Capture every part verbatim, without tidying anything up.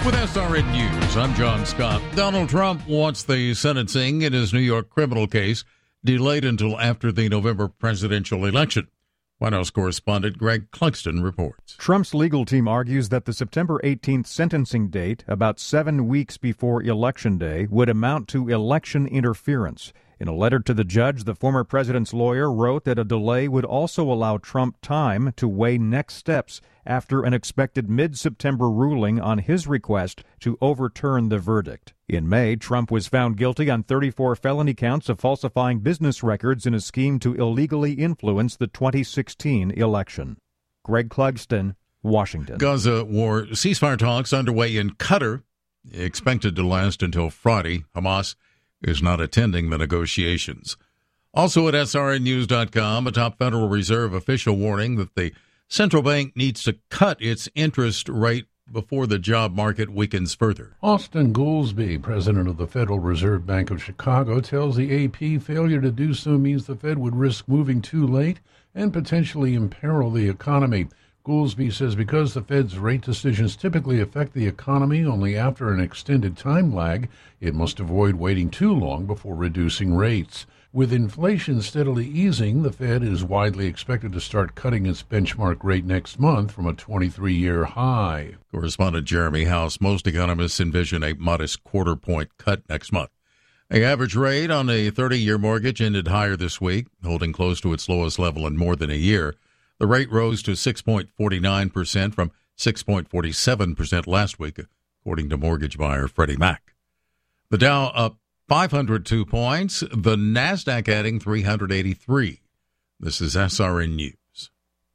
With S R N News, I'm John Scott. Donald Trump wants the sentencing in his New York criminal case delayed until after the November presidential election. White House correspondent Greg Clugston reports. Trump's legal team argues that the September eighteenth sentencing date, about seven weeks before Election Day, would amount to election interference. In a letter to the judge, the former president's lawyer wrote that a delay would also allow Trump time to weigh next steps after an expected mid-September ruling on his request to overturn the verdict. In May, Trump was found guilty on thirty-four felony counts of falsifying business records in a scheme to illegally influence the twenty sixteen election. Greg Clugston, Washington. Gaza war ceasefire talks underway in Qatar, expected to last until Friday. Hamas is not attending the negotiations. Also at S R N news dot com, a top Federal Reserve official warning that the central bank needs to cut its interest rate before the job market weakens further. Austin Goolsbee, president of the Federal Reserve Bank of Chicago, tells the A P failure to do so means the Fed would risk moving too late and potentially imperil the economy. Goolsbee says because the Fed's rate decisions typically affect the economy only after an extended time lag, it must avoid waiting too long before reducing rates. With inflation steadily easing, the Fed is widely expected to start cutting its benchmark rate next month from a twenty-three-year high. Correspondent Jeremy House, most economists envision a modest quarter-point cut next month. The average rate on a thirty-year mortgage ended higher this week, holding close to its lowest level in more than a year. The rate rose to six point four nine percent from six point four seven percent last week, according to mortgage buyer Freddie Mac. The Dow up five hundred two points, the NASDAQ adding three hundred eighty-three. This is S R N News.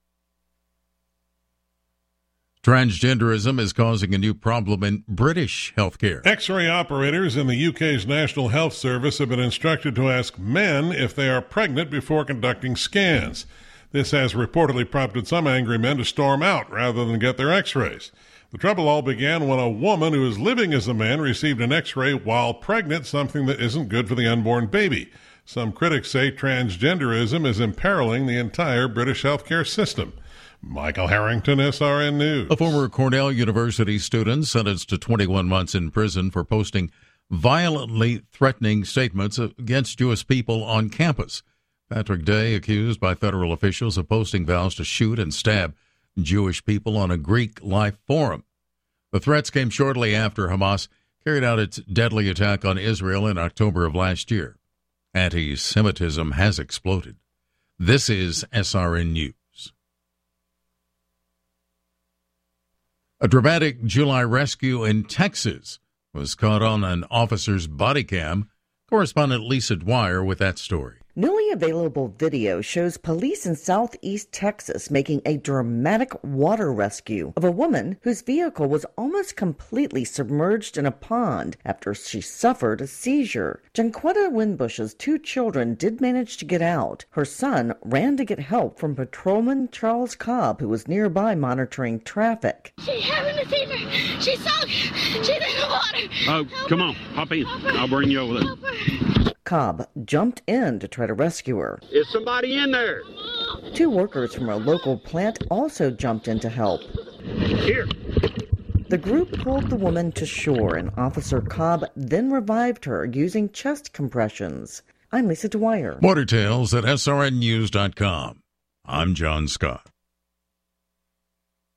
Transgenderism is causing a new problem in British healthcare. X-ray operators in the U K's National Health Service have been instructed to ask men if they are pregnant before conducting scans. This has reportedly prompted some angry men to storm out rather than get their x-rays. The trouble all began when a woman who is living as a man received an x-ray while pregnant, something that isn't good for the unborn baby. Some critics say transgenderism is imperiling the entire British healthcare system. Michael Harrington, S R N News. A former Cornell University student sentenced to twenty-one months in prison for posting violently threatening statements against Jewish people on campus. Patrick Day, accused by federal officials of posting vows to shoot and stab Jewish people on a Greek life forum. The threats came shortly after Hamas carried out its deadly attack on Israel in October of last year. Anti-Semitism has exploded. This is S R N News. A dramatic July rescue in Texas was caught on an officer's body cam. Correspondent Lisa Dwyer with that story. Newly available video shows police in southeast Texas making a dramatic water rescue of a woman whose vehicle was almost completely submerged in a pond after she suffered a seizure. Janquetta Winbush's two children did manage to get out. Her son ran to get help from patrolman Charles Cobb, who was nearby monitoring traffic. She's having a fever. She's soaked. She's in the water. Oh, come on. Hop in. I'll bring you over there. Cobb jumped in to try to rescue her. Is somebody in there? Two workers from a local plant also jumped in to help. Here. The group pulled the woman to shore, and Officer Cobb then revived her using chest compressions. I'm Lisa Dwyer. More details at S R N news dot com. I'm John Scott.